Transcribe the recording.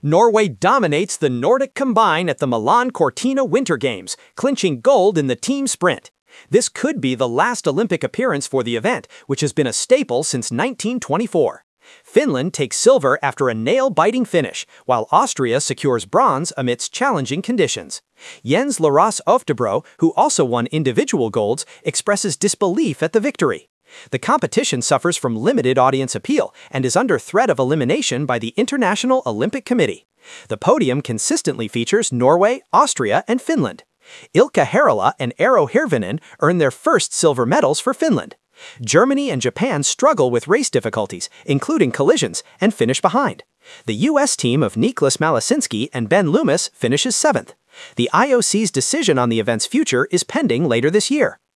Norway dominates the Nordic combine at the Milan Cortina Winter Games, clinching gold in the team sprint. This could be the last Olympic appearance for the event, which has been a staple since 1924. Finland takes silver after a nail-biting finish, while Austria secures bronze amidst challenging conditions. Jens Laros Oftebro, who also won individual golds, expresses disbelief at the victory. The competition suffers from limited audience appeal and is under threat of elimination by the International Olympic Committee. The podium consistently features Norway, Austria, and Finland. Ilkka Herala and Eero Hirvonen earned their first silver medals for Finland. Germany and Japan struggle with race difficulties, including collisions, and finish behind. The U.S. team of Niklas Malasinski and Ben Loomis finishes 7th. The IOC's decision on the event's future is pending later this year.